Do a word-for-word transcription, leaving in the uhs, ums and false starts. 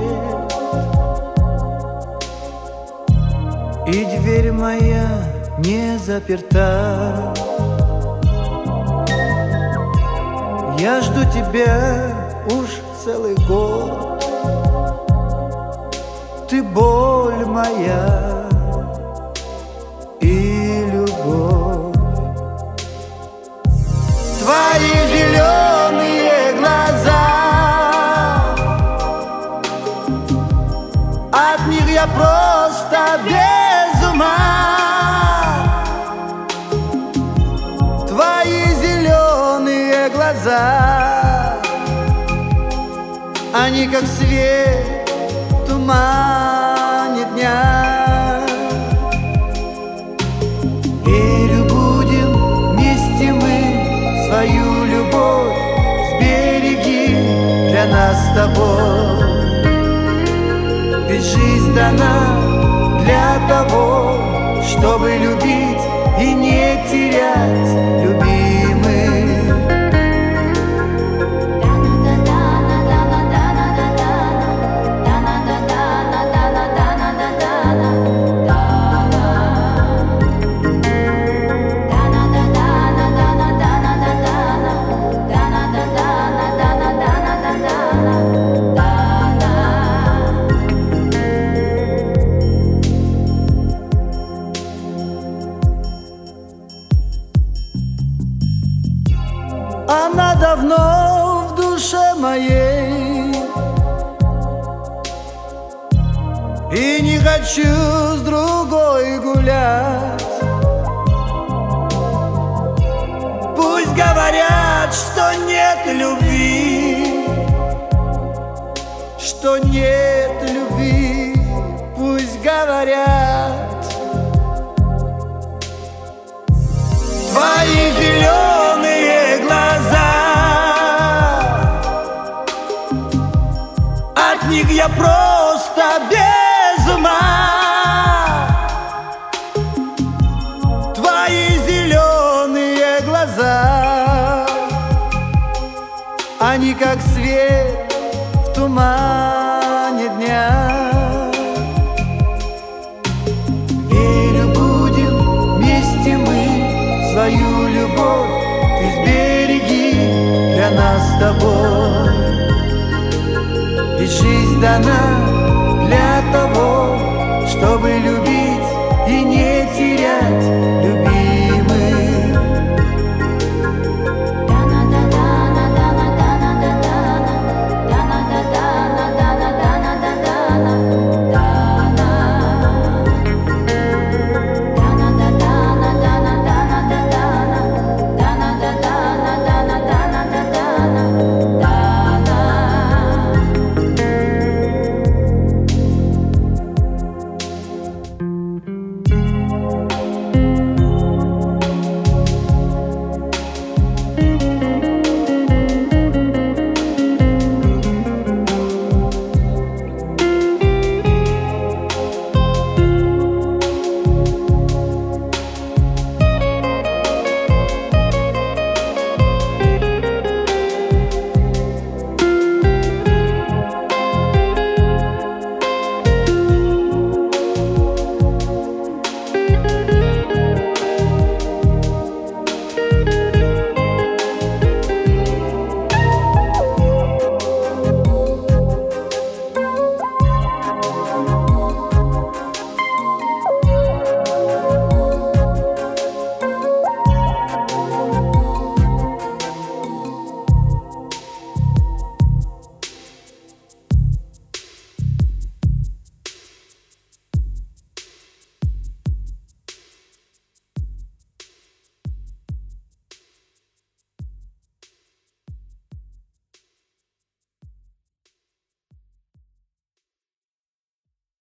и дверь моя не заперта. Я жду тебя уж целый год. Ты боль моя и любовь. Твои зеленые глаза, от них я просто без ума. Твои зеленые глаза, они как свет в тумане дня. Верю, будем вместе мы свою любовь сбереги для нас с тобой. Ведь жизнь дана для того, чтобы любить и не терять любимых. Она давно в душе моей, и не хочу с другой гулять. Пусть говорят, что нет любви, что нет любви, пусть говорят. Твои зеленые глаза, от них я просто без ума. Твои зеленые глаза, они как свет в тумане дня. Верю, будем вместе мы свою любовь ты сбереги для нас с тобой. Ведь жизнь дана для того, чтобы любить